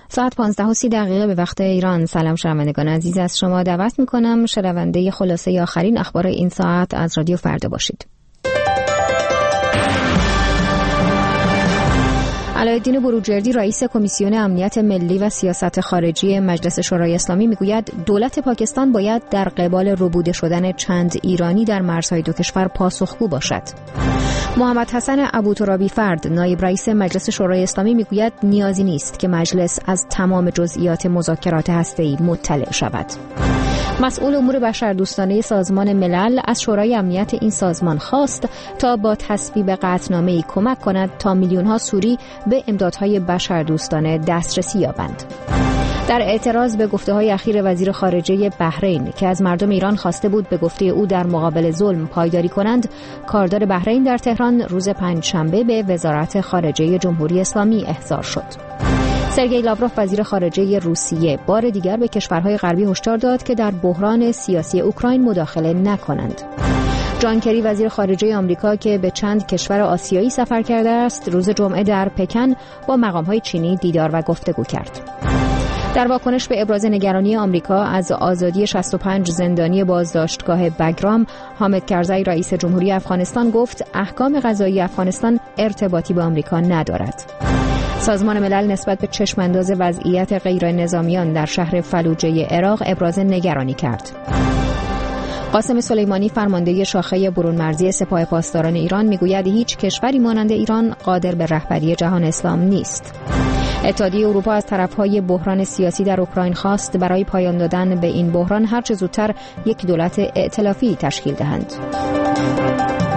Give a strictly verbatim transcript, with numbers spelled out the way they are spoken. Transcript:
ساعت پانزده و سی دقیقه به وقت ایران. سلام شنوندگان عزیز، از شما دعوت میکنم شنونده خلاصه آخرین اخبار این ساعت از رادیو فردا باشید. علایالدین بروجردی رئیس کمیسیون امنیت ملی و سیاست خارجی مجلس شورای اسلامی میگوید دولت پاکستان باید در قبال ربوده شدن چند ایرانی در مرزهای دو کشور پاسخگو باشد. محمد حسن ابوترابی فرد نایب رئیس مجلس شورای اسلامی میگوید نیازی نیست که مجلس از تمام جزئیات مذاکرات هسته‌ای مطلع شود. مسئول امور بشردوستانه سازمان ملل از شورای امنیت این سازمان خواست تا با تصویب قطعنامه‌ای کمک کند تا میلیون‌ها سوری به امدادهای بشردوستانه دسترسی یابند. در اعتراض به گفته‌های اخیر وزیر خارجه بحرین که از مردم ایران خواسته بود به گفته او در مقابل ظلم پایداری کنند، کاردار بحرین در تهران روز پنجشنبه به وزارت خارجه جمهوری اسلامی احضار شد. سرگئی لاوروف وزیر خارجه روسیه بار دیگر به کشورهای غربی هشدار داد که در بحران سیاسی اوکراین مداخله نکنند. جان کری وزیر خارجه آمریکا که به چند کشور آسیایی سفر کرده است، روز جمعه در پکن با مقام‌های چینی دیدار و گفتگو کرد. در واکنش به ابراز نگرانی آمریکا از آزادی شصت و پنج زندانی بازداشتگاه بگرام، حامد کرزی رئیس جمهوری افغانستان گفت احکام قضایی افغانستان ارتباطی با آمریکا ندارد. سازمان ملل نسبت به چشمانداز وضعیت غیر نظامیان در شهر فلوجه عراق ابراز نگرانی کرد. قاسم سلیمانی فرمانده شاخه برون مرزی سپاه پاسداران ایران میگوید هیچ کشوری مانند ایران قادر به رهبری جهان اسلام نیست. اتحادیه اروپا از طرفهای بحران سیاسی در اوکراین خواست برای پایان دادن به این بحران هرچه زودتر یک دولت ائتلافی تشکیل دهند.